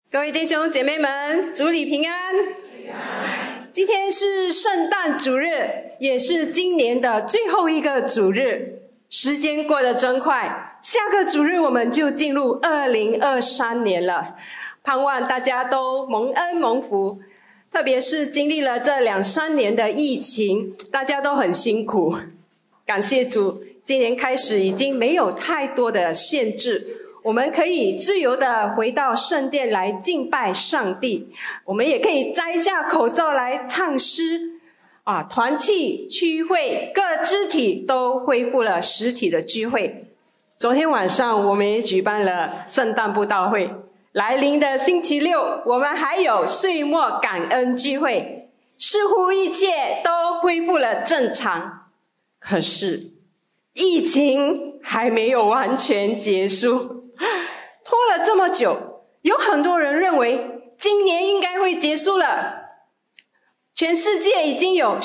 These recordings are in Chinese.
各位弟兄姐妹们，主里平安。今天是圣诞主日，也是今年的最后一个主日。时间过得真快，下个主日我们就进入2023年了。盼望大家都蒙恩蒙福，特别是经历了这2-3年的疫情，大家都很辛苦。感谢主，今年开始已经没有太多的限制，我们可以自由的回到圣殿来敬拜上帝，我们也可以摘下口罩来唱诗团契聚会，各肢体都恢复了实体的聚会。昨天晚上我们也举办了圣诞布道会，来临的星期六我们还有岁末感恩聚会，似乎一切都恢复了正常。可是疫情还没有完全结束，拖了这么久，有很多人认为今年应该会结束了。全世界已经有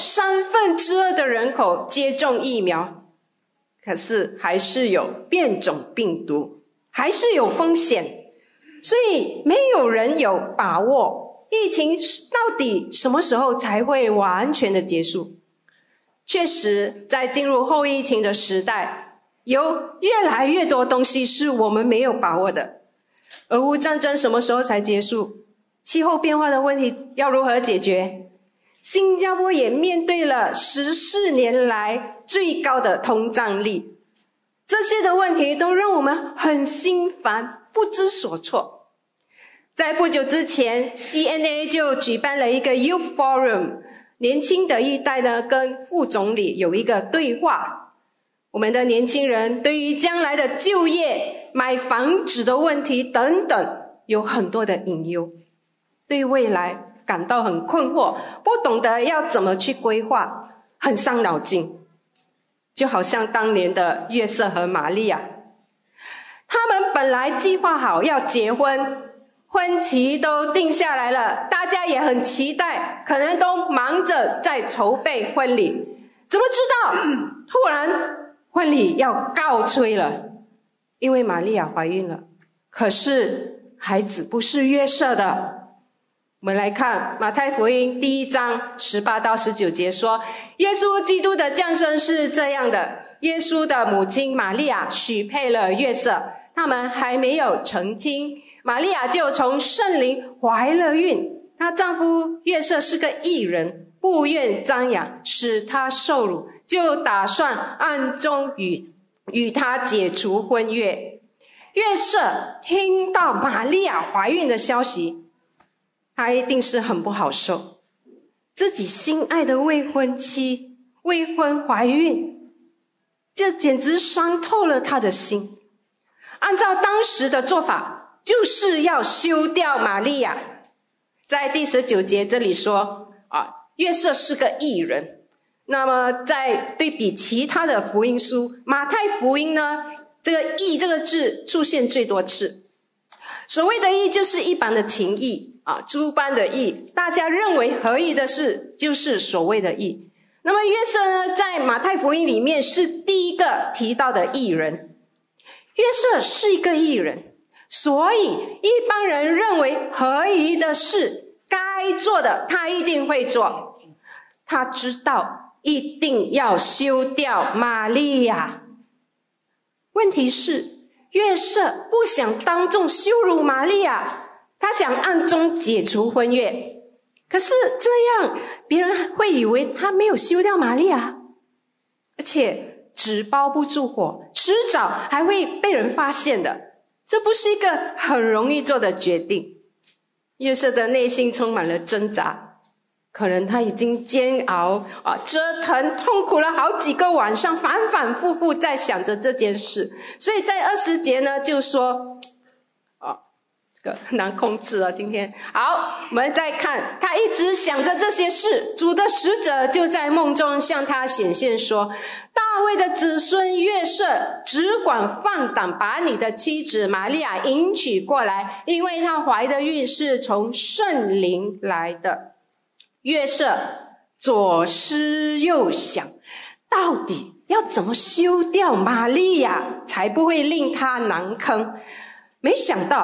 2/3的人口接种疫苗，可是还是有变种病毒，还是有风险，所以没有人有把握疫情到底什么时候才会完全的结束。确实，在进入后疫情的时代，有越来越多东西是我们没有把握的。俄乌战争什么时候才结束？气候变化的问题要如何解决？新加坡也面对了14年来最高的通胀率，这些的问题都让我们很心烦，不知所措。在不久之前 CNA 就举办了一个 Youth Forum， 年轻的一代呢跟副总理有一个对话。我们的年轻人对于将来的就业、买房子的问题等等有很多的隐忧，对未来感到很困惑，不懂得要怎么去规划，很伤脑筋。就好像当年的约瑟和玛利亚，他们本来计划好要结婚，婚期都定下来了，大家也很期待，可能都忙着在筹备婚礼。怎么知道突然婚礼要告吹了，因为玛利亚怀孕了，可是孩子不是约瑟的。我们来看马太福音1章18到19节说，耶稣基督的降生是这样的，耶稣的母亲玛利亚许配了约瑟，他们还没有成亲，玛利亚就从圣灵怀了孕，她丈夫约瑟是个义人，不愿张扬，使她受辱，就打算暗中与她解除婚约。约瑟听到玛利亚怀孕的消息，他一定是很不好受，自己心爱的未婚妻未婚怀孕，这简直伤透了他的心。按照当时的做法，就是要休掉玛利亚。在第19节这里说约瑟是个义人。那么在对比其他的福音书，马太福音呢，这个义这个字出现最多次。所谓的义就是一般的情义诸般的义，大家认为合意的事就是所谓的义。那么约瑟呢，在马太福音里面是第一个提到的义人。约瑟是一个义人，所以一般人认为合宜的事该做的他一定会做，他知道一定要休掉玛利亚。问题是约瑟不想当众羞辱玛利亚，他想暗中解除婚约。可是这样别人会以为他没有休掉玛利亚，而且纸包不住火，迟早还会被人发现的，这不是一个很容易做的决定。约瑟的内心充满了挣扎，可能他已经煎熬折腾痛苦了好几个晚上，反反复复在想着这件事。所以在20节呢就说这个很难控制今天好，我们再看，他一直想着这些事，主的使者就在梦中向他显现说，大卫的子孙约瑟只管放胆把你的妻子玛利亚迎娶过来，因为她怀的孕是从圣灵来的。约瑟左思右想，到底要怎么休掉玛利亚才不会令他难堪。没想到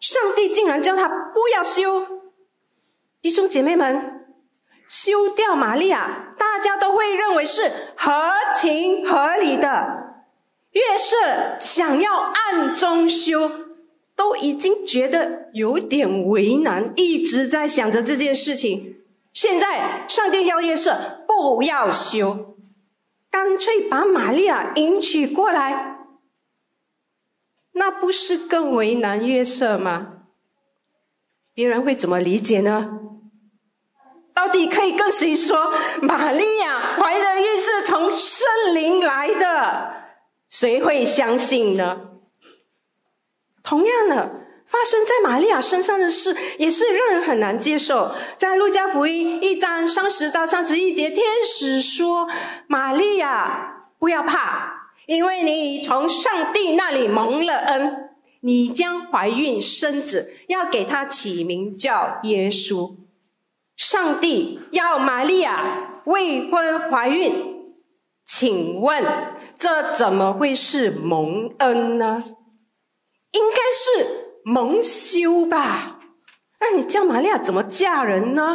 上帝竟然叫他不要休。弟兄姐妹们，休掉玛利亚，大家都会认为是合情合理的。约瑟想要暗中休，都已经觉得有点为难，一直在想着这件事情。现在上帝要约瑟不要休，干脆把玛利亚迎娶过来，那不是更为难约瑟吗？别人会怎么理解呢？到底可以跟谁说玛利亚怀的孕是从圣灵来的？谁会相信呢？同样的，发生在玛利亚身上的事也是让人很难接受。在路加福音1章30到31节，天使说，玛利亚不要怕，因为你已从上帝那里蒙了恩，你将怀孕生子，要给他起名叫耶稣。上帝要玛利亚未婚怀孕，请问这怎么会是蒙恩呢？应该是蒙羞吧？那你叫玛利亚怎么嫁人呢？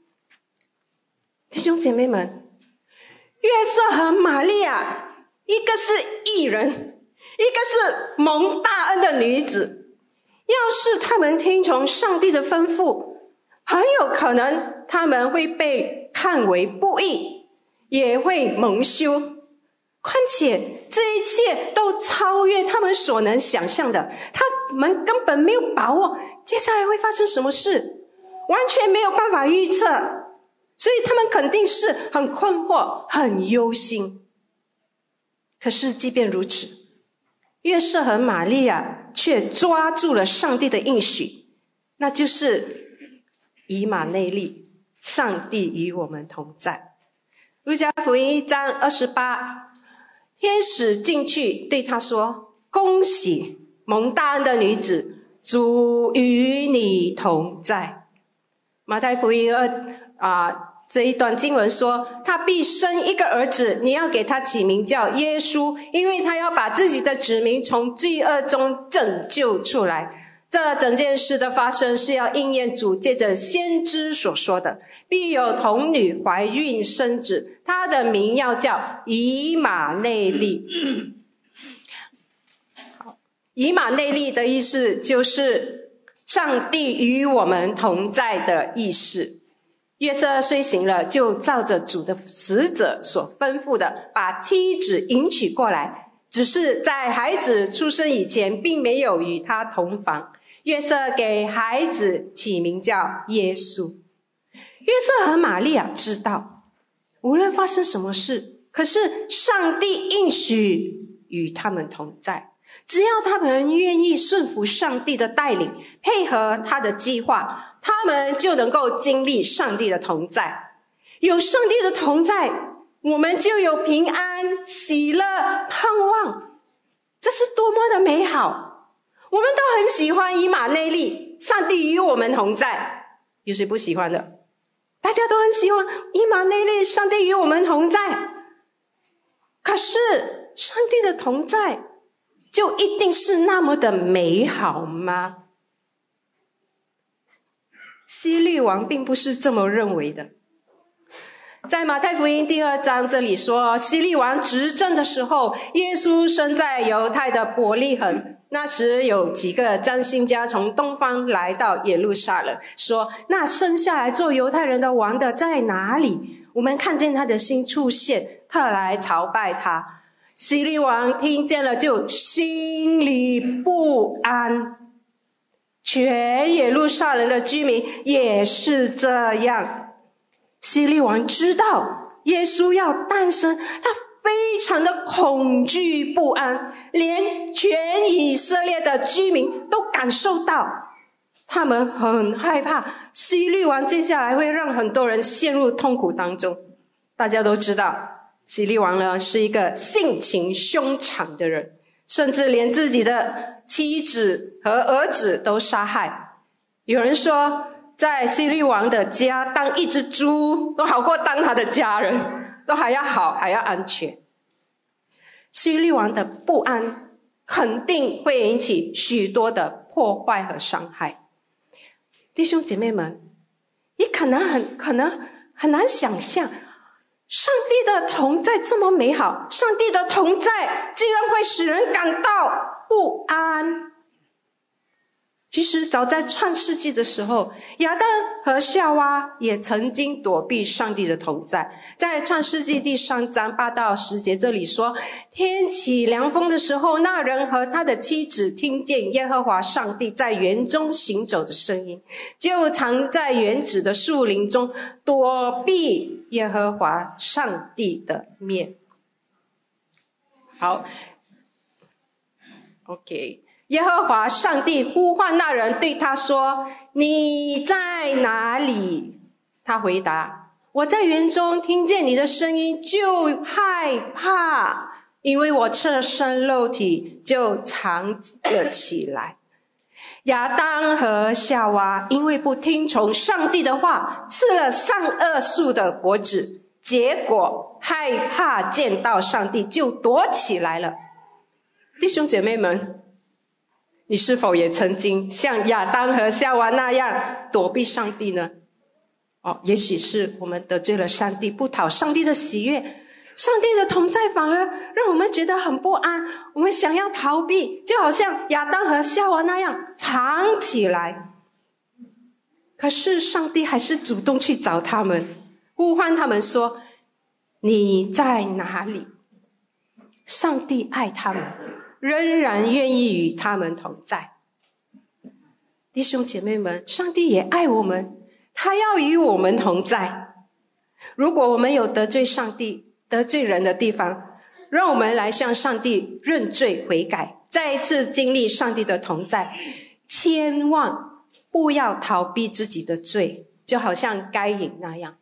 弟兄姐妹们，约瑟和玛利亚，一个是义人，一个是蒙大恩的女子。要是他们听从上帝的吩咐，很有可能他们会被看为不义，也会蒙羞。况且这一切都超越他们所能想象的，他们根本没有把握接下来会发生什么事，完全没有办法预测，所以他们肯定是很困惑，很忧心。可是即便如此，约瑟和玛利亚却抓住了上帝的应许，那就是以马内利，上帝与我们同在。路加福音1章28，天使进去对他说，恭喜蒙大恩的女子，主与你同在。马太福音这一段经文说，他必生一个儿子，你要给他起名叫耶稣，因为他要把自己的子民从罪恶中拯救出来。这整件事的发生是要应验主借着先知所说的，必有童女怀孕生子，他的名要叫以马内利。以马内利的意思就是上帝与我们同在的意思。约瑟睡醒了，就照着主的使者所吩咐的，把妻子迎娶过来，只是在孩子出生以前并没有与他同房。约瑟给孩子起名叫耶稣。约瑟和玛利亚知道，无论发生什么事，可是上帝应许与他们同在，只要他们愿意顺服上帝的带领，配合他的计划，他们就能够经历上帝的同在。有上帝的同在，我们就有平安、喜乐、盼望，这是多么的美好。我们都很喜欢以马内利，上帝与我们同在，有谁不喜欢的？大家都很喜欢以马内利，上帝与我们同在。可是上帝的同在就一定是那么的美好吗？希律王并不是这么认为的。在马太福音第2章这里说，希律王执政的时候，耶稣生在犹太的伯利恒。那时有几个占星家从东方来到耶路撒冷，说，那生下来做犹太人的王的在哪里？我们看见他的星出现，特来朝拜他。希律王听见了，就心里不安。全耶路撒冷的居民也是这样。希律王知道耶稣要诞生，他非常的恐惧不安，连全以色列的居民都感受到，他们很害怕希律王接下来会让很多人陷入痛苦当中。大家都知道，希律王呢是一个性情凶残的人，甚至连自己的妻子和儿子都杀害。有人说，在希律王的家当一只猪都好过当他的家人，都还要好，还要安全。希律王的不安肯定会引起许多的破坏和伤害。弟兄姐妹们，你可能很难想象，上帝的同在这么美好，上帝的同在竟然会使人感到不安。其实早在创世纪的时候，亚当和夏娃也曾经躲避上帝的同在。在创世纪第3章8到10节这里说，天起凉风的时候，那人和他的妻子听见耶和华上帝在园中行走的声音，就藏在园子的树林中，躲避耶和华上帝的面。好 OK，耶和华上帝呼唤那人，对他说，你在哪里？他回答，我在园中听见你的声音就害怕，因为我赤身露体就藏了起来。亚当和夏娃因为不听从上帝的话，吃了善恶树的果子，结果害怕见到上帝就躲起来了。弟兄姐妹们，你是否也曾经像亚当和夏娃那样躲避上帝呢？也许是我们得罪了上帝，不讨上帝的喜悦，上帝的同在反而让我们觉得很不安，我们想要逃避，就好像亚当和夏娃那样藏起来。可是上帝还是主动去找他们，呼唤他们说，你在哪里？上帝爱他们，仍然愿意与他们同在。弟兄姐妹们，上帝也爱我们，他要与我们同在。如果我们有得罪上帝、得罪人的地方，让我们来向上帝认罪悔改，再一次经历上帝的同在。千万不要逃避自己的罪，就好像该隐那样。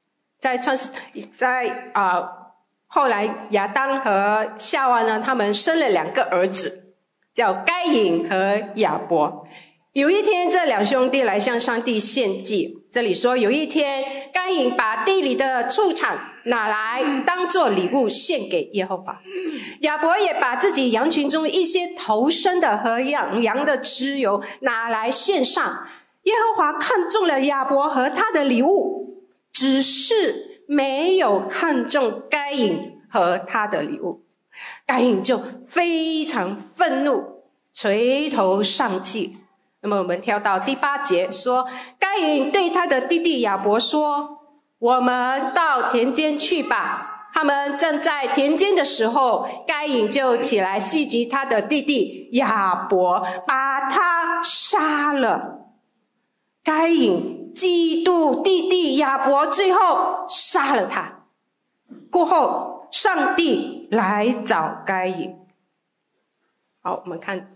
后来亚当和夏娃呢，他们生了2个儿子，叫该隐和亚伯。有一天，这2兄弟来向上帝献祭。这里说，有一天该隐把地里的畜产拿来当作礼物献给耶和华，亚伯也把自己羊群中一些头生的和羊的脂油拿来献上。耶和华看中了亚伯和他的礼物，只是没有看中该隐和他的礼物。该隐就非常愤怒，垂头丧气。那么我们跳到第8节说，该隐对他的弟弟亚伯说，我们到田间去吧。他们正在田间的时候，该隐就起来袭击他的弟弟亚伯，把他杀了。该隐嫉妒弟弟亚伯，最后杀了他。过后上帝来找该隐。好，我们看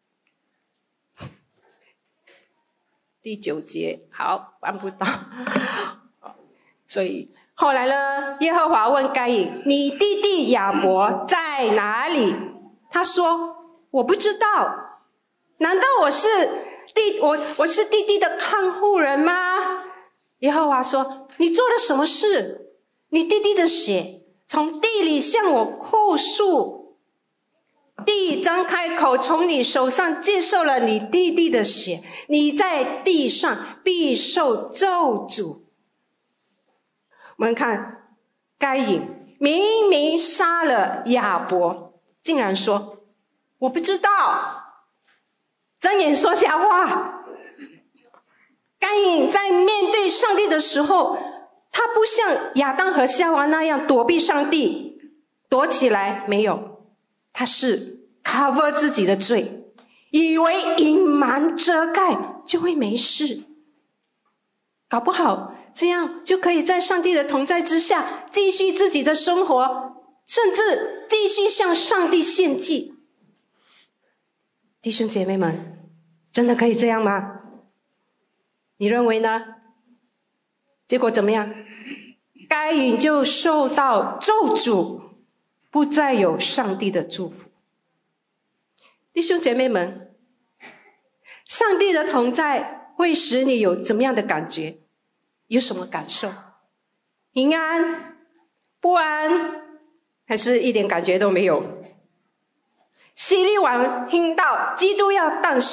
第9节。好，办不到。所以后来呢，耶和华问该隐，你弟弟亚伯在哪里？他说，我不知道。难道我是弟弟的看护人吗？耶和华说，你做了什么事？你弟弟的血从地里向我哭诉，地张开口从你手上接受了你弟弟的血，你在地上必受咒诅。我们看该隐明明杀了亚伯，竟然说我不知道，睁眼说瞎话。该隐在面对上帝的时候，他不像亚当和夏娃那样躲避上帝，躲起来，没有，他是 cover 自己的罪，以为隐瞒遮盖就会没事，搞不好这样就可以在上帝的同在之下继续自己的生活，甚至继续向上帝献祭。弟兄姐妹们，真的可以这样吗？你认为呢？结果怎么样？该隐就受到咒诅，不再有上帝的祝福。弟兄姐妹们，上帝的同在会使你有怎么样的感觉？有什么感受？平安、不安，还是一点感觉都没有？希律王听到基督要诞生，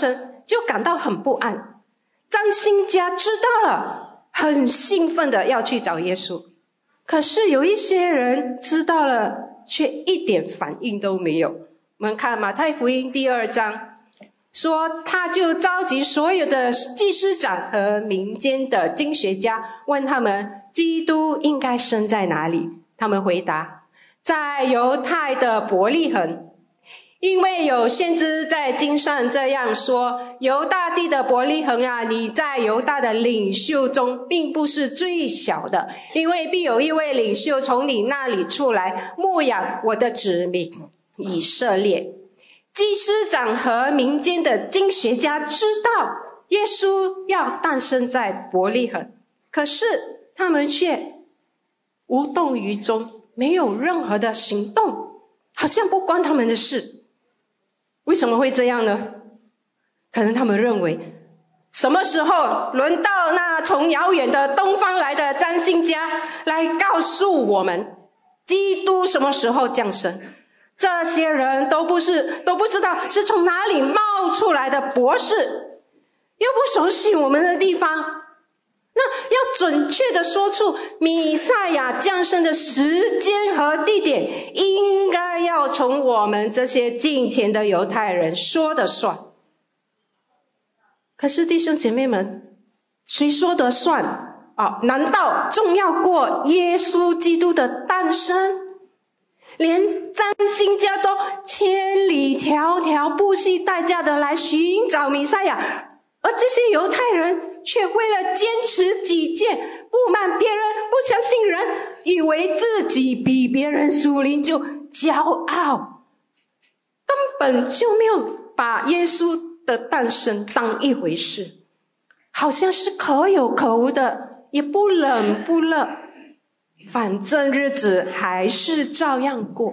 就感到很不安。张辛家知道了，很兴奋的要去找耶稣。可是有一些人知道了，却一点反应都没有。我们看马太福音第2章，说他就召集所有的祭司长和民间的经学家，问他们基督应该生在哪里。他们回答，在犹太的伯利恒，因为有先知在经上这样说，犹大地的伯利恒啊，你在犹大的领袖中并不是最小的，因为必有一位领袖从你那里出来，牧养我的子民以色列。祭司长和民间的经学家知道耶稣要诞生在伯利恒，可是他们却无动于衷，没有任何的行动，好像不关他们的事。为什么会这样呢？可能他们认为，什么时候轮到那从遥远的东方来的占星家来告诉我们基督什么时候降生？这些人都不知道是从哪里冒出来的博士，又不熟悉我们的地方，那要准确的说出弥赛亚降生的时间和地点，应该要从我们这些敬虔的犹太人说的算。可是弟兄姐妹们，谁说的算？难道重要过耶稣基督的诞生？连占星家都千里迢迢不惜代价的来寻找弥赛亚，而这些犹太人却为了坚持己见，不满别人，不相信人，以为自己比别人属灵就骄傲，根本就没有把耶稣的诞生当一回事，好像是可有可无的，也不冷不热，反正日子还是照样过。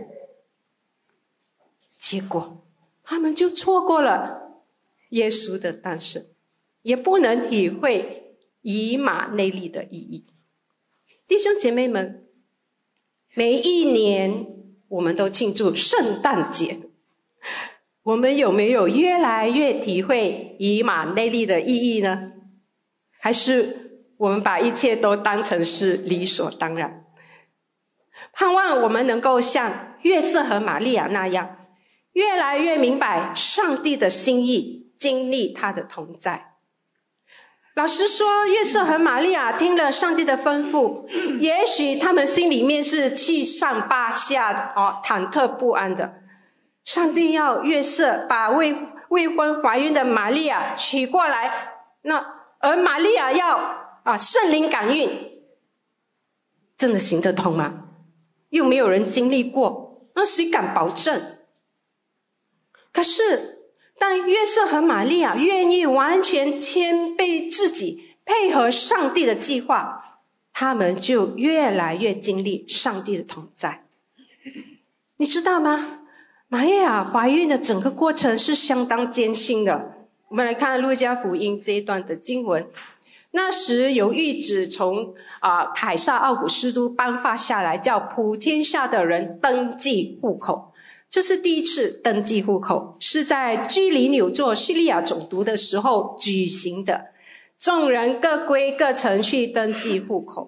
结果他们就错过了耶稣的诞生，也不能体会以马内利的意义。弟兄姐妹们，每一年我们都庆祝圣诞节，我们有没有越来越体会以马内利的意义呢？还是我们把一切都当成是理所当然？盼望我们能够像约瑟和玛利亚那样，越来越明白上帝的心意，经历他的同在。老实说，约瑟和玛利亚听了上帝的吩咐，也许他们心里面是七上八下，忐忑不安的。上帝要约瑟把未婚怀孕的玛利亚娶过来，而玛利亚要圣灵感孕，真的行得通吗？又没有人经历过，那谁敢保证？可是当约瑟和玛利亚愿意完全谦卑自己，配合上帝的计划，他们就越来越经历上帝的同在。你知道吗？玛利亚怀孕的整个过程是相当艰辛的。我们来看路加福音这一段的经文。那时有谕旨从凯撒奥古斯都颁发下来，叫普天下的人登记户口。这是第一次登记户口，是在居里纽做叙利亚总督的时候举行的。众人各归各城去登记户口。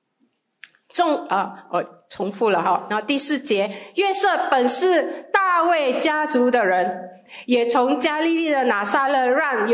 我重复了哈。然后第4节，约瑟本是大卫家族的人，也从加利利的拿撒勒让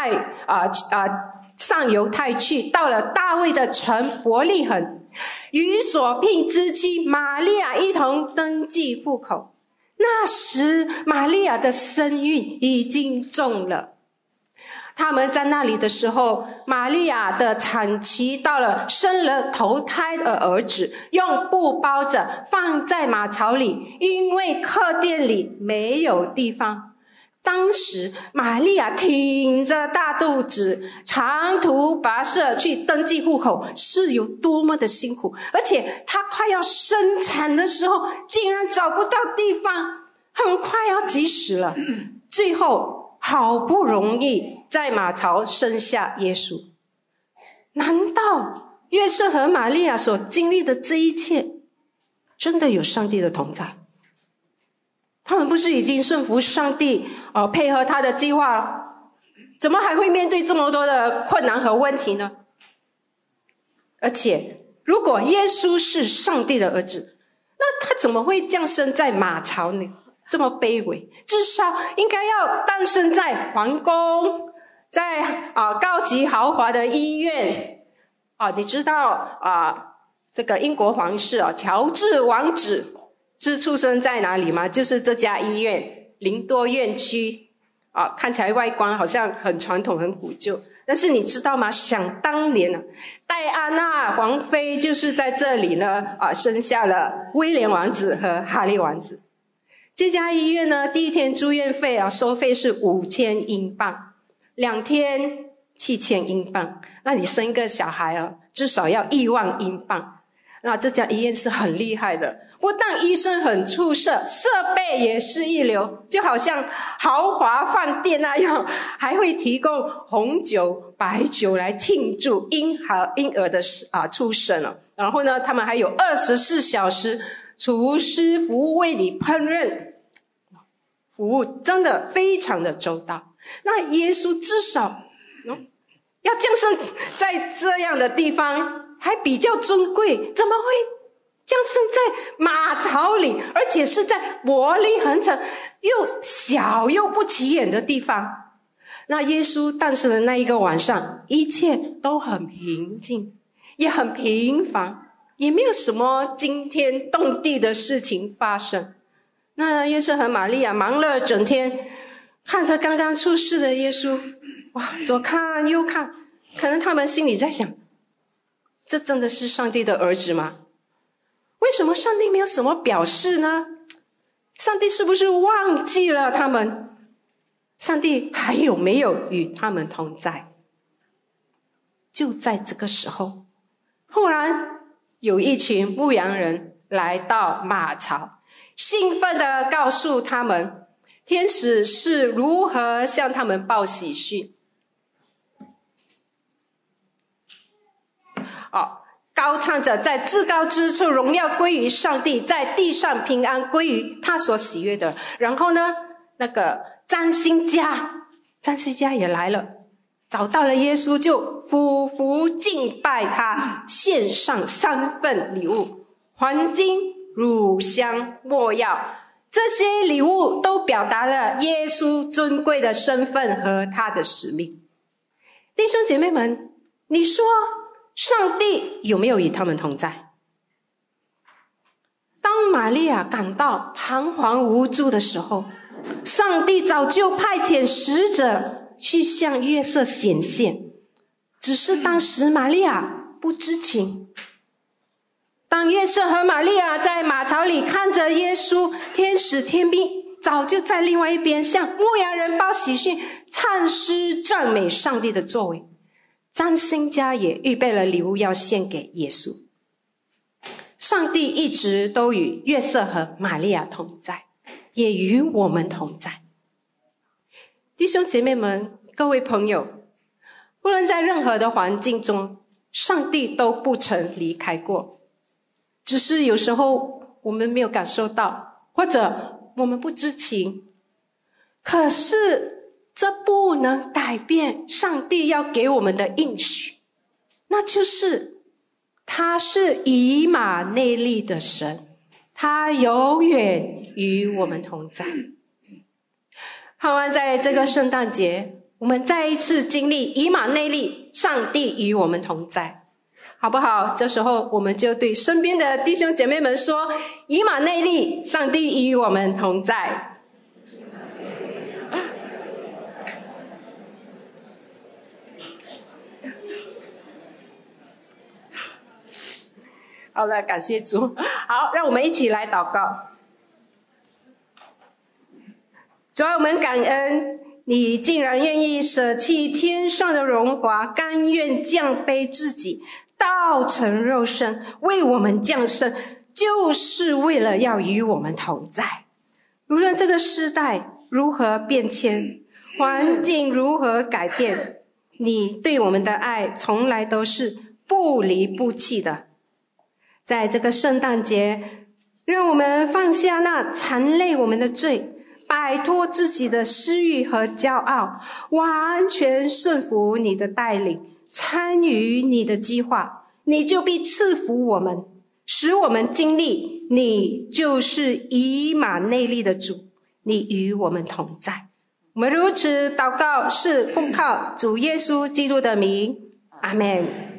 上犹太去，到了大卫的城伯利恒，与所聘之妻玛利亚一同登记户口。那时玛利亚的身孕已经重了。他们在那里的时候，玛利亚的产期到了，生了头胎的儿子，用布包着放在马槽里，因为客店里没有地方。当时玛利亚挺着大肚子，长途跋涉去登记户口，是有多么的辛苦。而且她快要生产的时候，竟然找不到地方，他们快要急死了。最后好不容易在马槽生下耶稣。难道约瑟和玛利亚所经历的这一切真的有上帝的同在？他们不是已经顺服上帝配合他的计划了？ 怎么还会面对这么多的困难和问题呢？而且如果耶稣是上帝的儿子，那他怎么会降生在马槽呢？这么卑微，至少应该要诞生在皇宫，在高级豪华的医院。你知道这个英国皇室乔治王子是出生在哪里吗？就是这家医院，灵多院区。看起来外观好像很传统很古旧，但是你知道吗？想当年戴安娜王妃就是在这里呢生下了威廉王子和哈利王子。这家医院呢，第一天住院费收费是5000英镑，2天7000英镑。那你生一个小孩至少要1万英镑。那这家医院是很厉害的，不但医生很出色，设备也是一流，就好像豪华饭店那样，还会提供红酒、白酒来庆祝婴儿的出生。然后呢，他们还有24小时厨师服务为你烹饪，服务真的非常的周到。那耶稣至少要降生在这样的地方，还比较尊贵，怎么会降生在马槽里，而且是在玻璃很沉又小又不起眼的地方？那耶稣诞生的那一个晚上，一切都很平静，也很平凡，也没有什么惊天动地的事情发生。那约瑟和玛利亚忙了整天，看着刚刚出世的耶稣，左看右看，可能他们心里在想，这真的是上帝的儿子吗？为什么上帝没有什么表示呢？上帝是不是忘记了他们？上帝还有没有与他们同在？就在这个时候，忽然有一群牧羊人来到马槽，兴奋地告诉他们天使是如何向他们报喜讯。高唱着在至高之处荣耀归于上帝，在地上平安归于他所喜悦的。然后呢，那个占星家也来了，找到了耶稣，就俯伏敬拜他，献上3份礼物：黄金、乳香、没药。这些礼物都表达了耶稣尊贵的身份和他的使命。弟兄姐妹们，你说上帝有没有与他们同在？当玛利亚感到彷徨无助的时候，上帝早就派遣使者去向约瑟显现，只是当时玛利亚不知情。当约瑟和玛利亚在马槽里看着耶稣，天使天兵早就在另外一边向牧羊人报喜讯，唱诗赞美上帝的作为。占星家也预备了礼物要献给耶稣。上帝一直都与约瑟和玛利亚同在，也与我们同在。弟兄姐妹们，各位朋友，无论在任何的环境中，上帝都不曾离开过，只是有时候我们没有感受到，或者我们不知情。可是这不能改变上帝要给我们的应许，那就是他是以马内利的神，他永远与我们同在。盼望在这个圣诞节，我们再一次经历以马内利，上帝与我们同在，好不好？这时候我们就对身边的弟兄姐妹们说，以马内利，上帝与我们同在。好的，感谢主。好，让我们一起来祷告。主啊，我们感恩你竟然愿意舍弃天上的荣华，甘愿降卑自己，道成肉身，为我们降生，就是为了要与我们同在。无论这个时代如何变迁，环境如何改变，你对我们的爱从来都是不离不弃的。在这个圣诞节，让我们放下那缠累我们的罪， 摆脱自己的私欲和骄傲，完全顺服你的带领，参与你的计划，你就必赐福我们，使我们经历你就是以马内利的主，你与我们同在。我们如此祷告，是奉靠主耶稣基督的名，阿们。